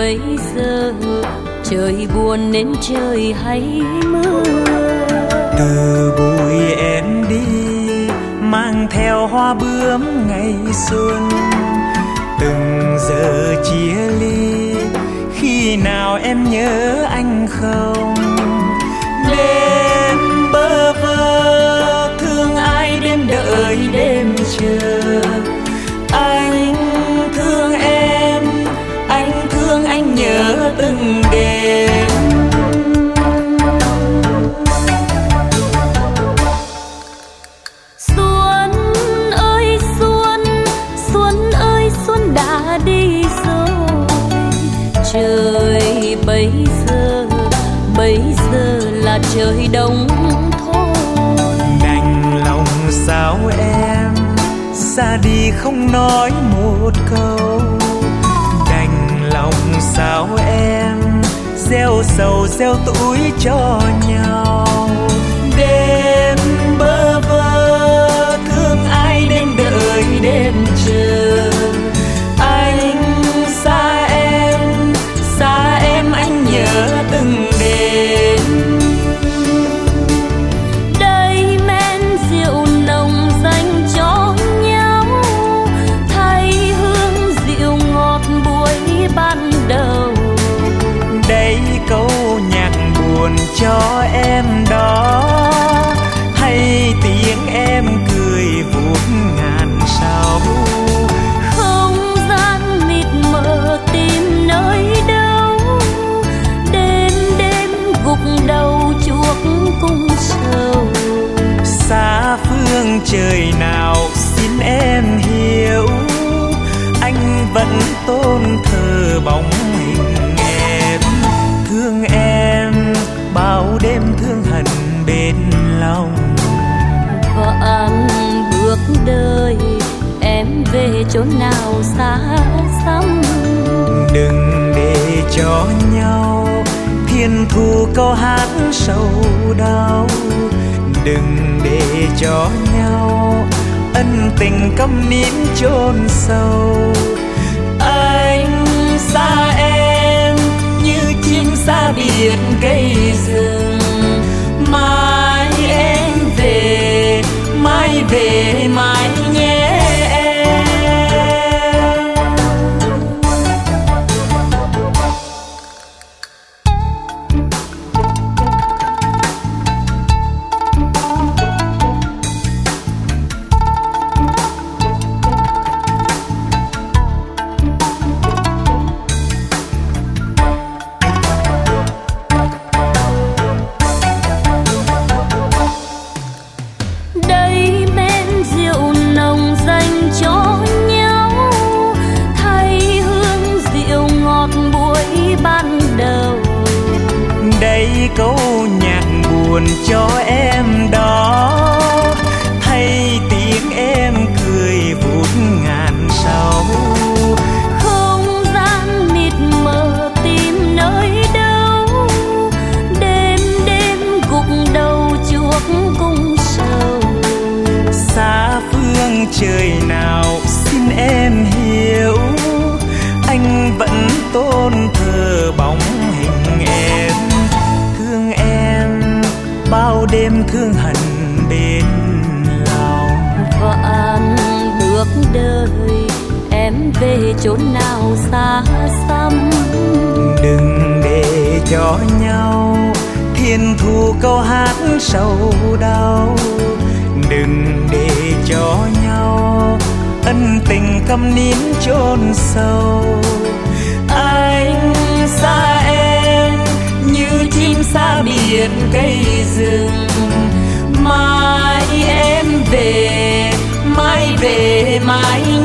bây giờ trời buồn nên trời hay mưa. Từ buổi em đi mang theo hoa bướm ngày xuân, từng giờ chia ly khi nào em nhớ anh không? Đêm bơ vơ thương ai đêm đợi đêm chờ, anh thương em, anh thương anh nhớ từng đêm. Xuân ơi xuân, xuân ơi xuân đã đi rồi, trời bây giờ là trời đông thôi. Đành lòng sao em xa đi không nói một câu, đành lòng sao em gieo sầu gieo tủi cho nhau. Đêm bơ vơ thương ai đêm đợi đêm chờ, anh xa em anh nhớ từng đêm. Đây men rượu nồng dành cho nhau, thay hương rượu ngọt buổi ban đầu. Đây câu nhạc buồn cho em đó, hay tiếng em cười vuốt ngàn sao. Không gian mịt mờ tìm nơi đâu, đêm đêm gục đầu chuốc cung sầu. Xa phương trời nào xin em hiểu, anh vẫn tôn thờ bóng hình em. Thương em bao đêm thương hận bên lòng, Vạn bước đời em về chốn nào xa xăm. đừng để cho nhau thiên thu câu hát sầu đau, đừng để cho nhau ân tình câm nín chôn sâu. Anh xa em như chim xa biển cây rừng, mai em về mai về mai nhé em. Đây men rượu nồng dành cho nhau, thay hương rượu ngọt buổi ban đầu. Đây câu nhạc buồn cho em đó, thay tiếng em cười vuốt ngàn sao. Không gian mịt mờ tìm nơi đâu, đêm đêm gục đầu chuốc cung sầu. Xa phương trời nào xin em hiểu, anh vẫn tôn thờ bóng hình em. Thương em bao đêm thương hận bên lòng, Vạn bước đời em về chốn nào xa xăm. đừng để cho nhau thiên thu câu hát sầu đau, đừng để cho nhau ân tình câm nín chôn sâu. Anh xa em như chim xa biển cây rừng, mai em về mai về mai